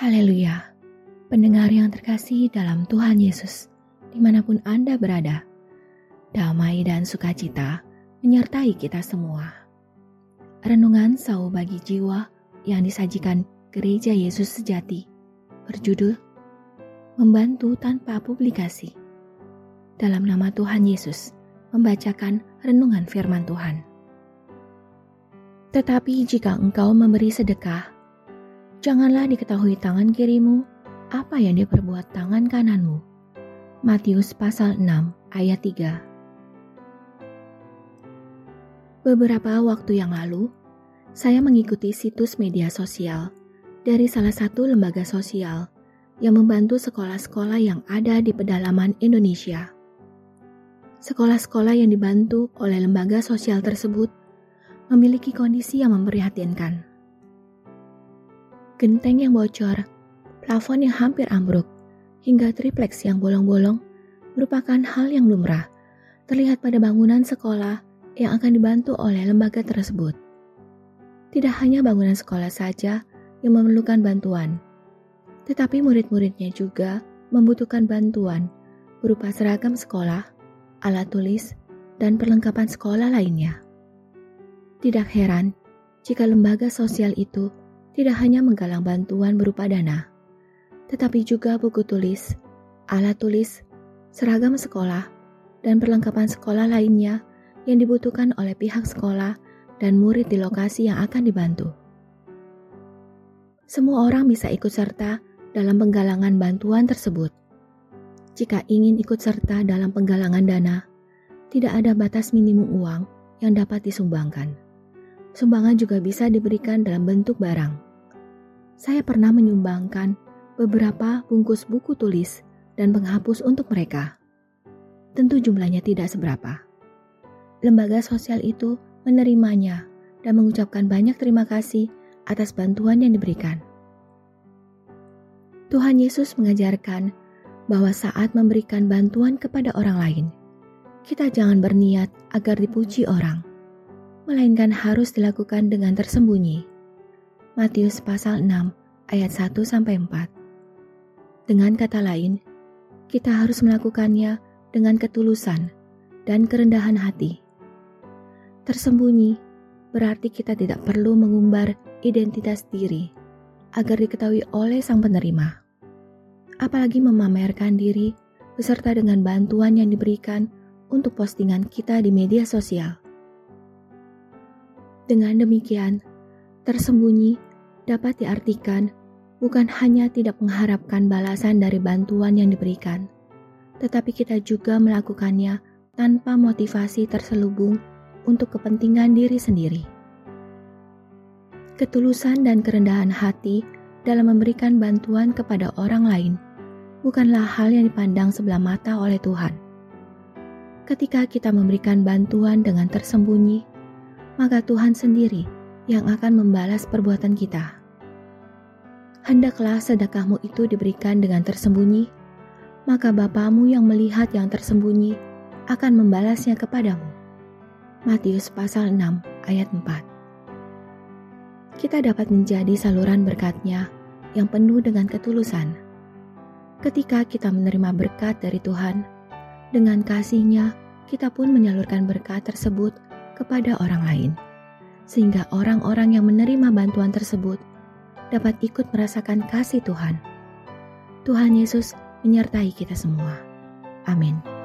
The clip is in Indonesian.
Haleluya, pendengar yang terkasih dalam Tuhan Yesus, dimanapun Anda berada, damai dan sukacita menyertai kita semua. Renungan Sau bagi Jiwa yang disajikan Gereja Yesus Sejati, berjudul Membantu Tanpa Publikasi. Dalam nama Tuhan Yesus, membacakan renungan firman Tuhan. Tetapi jika engkau memberi sedekah, janganlah diketahui tangan kirimu apa yang diperbuat tangan kananmu. Matius pasal 6 ayat 3. Beberapa waktu yang lalu, saya mengikuti situs media sosial dari salah satu lembaga sosial yang membantu sekolah-sekolah yang ada di pedalaman Indonesia. Sekolah-sekolah yang dibantu oleh lembaga sosial tersebut memiliki kondisi yang memprihatinkan. Genteng yang bocor, plafon yang hampir ambruk, hingga tripleks yang bolong-bolong merupakan hal yang lumrah terlihat pada bangunan sekolah yang akan dibantu oleh lembaga tersebut. Tidak hanya bangunan sekolah saja yang memerlukan bantuan, tetapi murid-muridnya juga membutuhkan bantuan berupa seragam sekolah, alat tulis, dan perlengkapan sekolah lainnya. Tidak heran jika lembaga sosial itu tidak hanya menggalang bantuan berupa dana, tetapi juga buku tulis, alat tulis, seragam sekolah, dan perlengkapan sekolah lainnya yang dibutuhkan oleh pihak sekolah dan murid di lokasi yang akan dibantu. Semua orang bisa ikut serta dalam penggalangan bantuan tersebut. Jika ingin ikut serta dalam penggalangan dana, tidak ada batas minimum uang yang dapat disumbangkan. Sumbangan juga bisa diberikan dalam bentuk barang. Saya pernah menyumbangkan beberapa bungkus buku tulis dan penghapus untuk mereka. Tentu jumlahnya tidak seberapa. Lembaga sosial itu menerimanya dan mengucapkan banyak terima kasih atas bantuan yang diberikan. Tuhan Yesus mengajarkan bahwa saat memberikan bantuan kepada orang lain, kita jangan berniat agar dipuji orang, melainkan harus dilakukan dengan tersembunyi. Matius pasal 6 ayat 1-4. Dengan kata lain, kita harus melakukannya dengan ketulusan dan kerendahan hati. Tersembunyi berarti kita tidak perlu mengumbar identitas diri agar diketahui oleh sang penerima. Apalagi memamerkan diri beserta dengan bantuan yang diberikan untuk postingan kita di media sosial. Dengan demikian, tersembunyi dapat diartikan bukan hanya tidak mengharapkan balasan dari bantuan yang diberikan, tetapi kita juga melakukannya tanpa motivasi terselubung untuk kepentingan diri sendiri. Ketulusan dan kerendahan hati dalam memberikan bantuan kepada orang lain bukanlah hal yang dipandang sebelah mata oleh Tuhan. Ketika kita memberikan bantuan dengan tersembunyi, maka Tuhan sendiri yang akan membalas perbuatan kita. Hendaklah sedekahmu itu diberikan dengan tersembunyi, maka Bapamu yang melihat yang tersembunyi akan membalasnya kepadamu. Matius pasal 6 ayat 4. Kita dapat menjadi saluran berkat-Nya yang penuh dengan ketulusan. Ketika kita menerima berkat dari Tuhan, dengan kasih-Nya kita pun menyalurkan berkat tersebut kepada orang lain, sehingga orang-orang yang menerima bantuan tersebut dapat ikut merasakan kasih Tuhan. Tuhan Yesus menyertai kita semua. Amin.